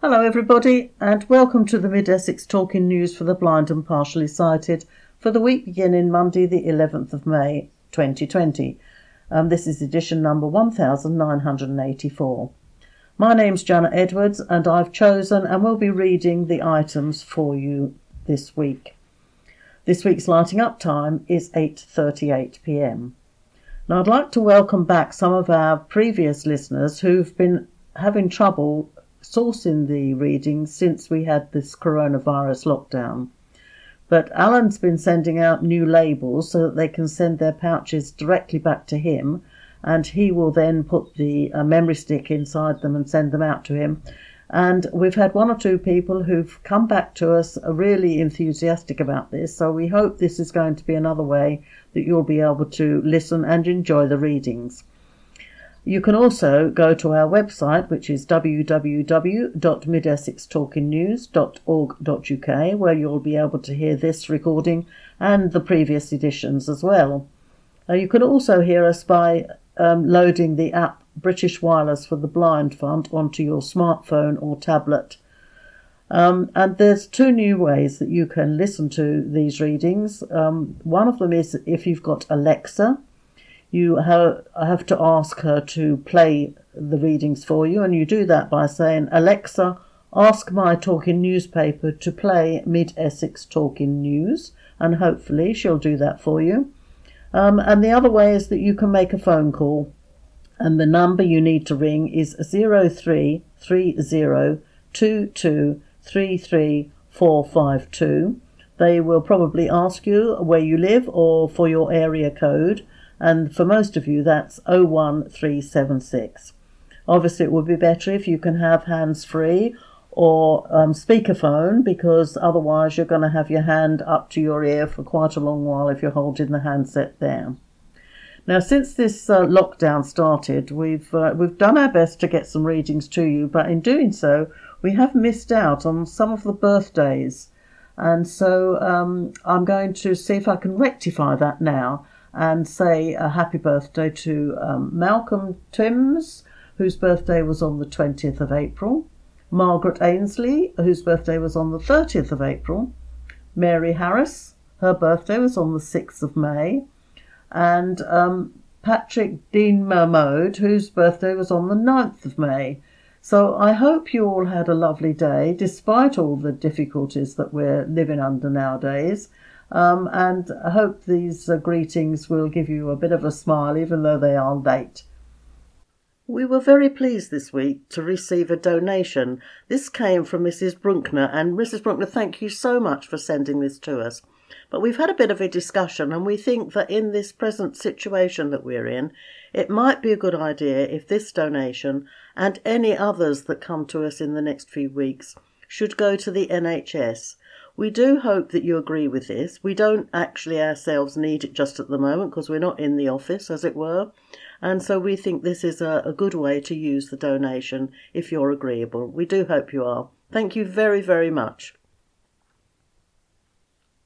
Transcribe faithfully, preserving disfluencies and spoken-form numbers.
Hello everybody, and welcome to the Mid-Essex Talking News for the Blind and Partially Sighted for the week beginning Monday the eleventh of May twenty twenty. Um, this is edition number one thousand nine hundred eighty-four. My name's Janet Edwards, and I've chosen and will be reading the items for you this week. This week's lighting up time is eight thirty-eight p m. Now I'd like to welcome back some of our previous listeners who've been having trouble sourcing the readings since we had this coronavirus lockdown. But Alan's been sending out new labels so that they can send their pouches directly back to him, and he will then put the uh, memory stick inside them and send them out to him. And we've had one or two people who've come back to us are really enthusiastic about this, so we hope this is going to be another way that you'll be able to listen and enjoy the readings. You can also go to our website, which is w w w dot mid essex talking news dot org dot u k, where you'll be able to hear this recording and the previous editions as well. Uh, you can also hear us by um, loading the app British Wireless for the Blind Fund onto your smartphone or tablet. Um, and there's two new ways that you can listen to these readings. Um, one of them is if you've got Alexa. You have to ask her to play the readings for you, and you do that by saying, Alexa, ask my talking newspaper to play Mid-Essex Talking News, and hopefully she'll do that for you. Um, and the other way is that you can make a phone call, and the number you need to ring is zero three three zero two two three three four five two. They will probably ask you where you live or for your area code, and for most of you that's oh one three seven six. Obviously it would be better if you can have hands-free or um, speakerphone, because otherwise you're going to have your hand up to your ear for quite a long while if you're holding the handset there. Now, since this uh, lockdown started, we've uh, we've done our best to get some readings to you, but in doing so we have missed out on some of the birthdays, and so um, I'm going to see if I can rectify that now and say a happy birthday to um, Malcolm Timms, whose birthday was on the twentieth of April, Margaret Ainsley, whose birthday was on the thirtieth of April, Mary Harris, her birthday was on the sixth of May, and um, Patrick Dean Mermode, whose birthday was on the ninth of May. So I hope you all had a lovely day, despite all the difficulties that we're living under nowadays. Um, and I hope these uh, greetings will give you a bit of a smile, even though they are late. We were very pleased this week to receive a donation. This came from Missus Brunkner, and Missus Brunkner, thank you so much for sending this to us. But we've had a bit of a discussion, and we think that in this present situation that we're in, it might be a good idea if this donation and any others that come to us in the next few weeks should go to the N H S. We do hope that you agree with this. We don't actually ourselves need it just at the moment because we're not in the office, as it were. And so we think this is a, a good way to use the donation if you're agreeable. We do hope you are. Thank you very, very much.